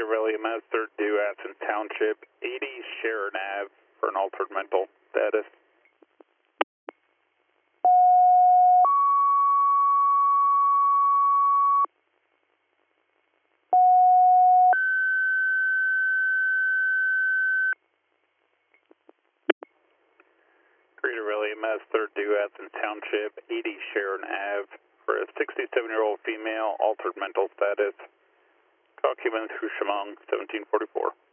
Greater William S. 3rd due Aston Township, 80 Sharon Ave for an altered mental status. Greater William S. 3rd due Aston Township, 80 Sharon Ave for a 67-year-old female, altered mental status. Document through Shamong, 1744.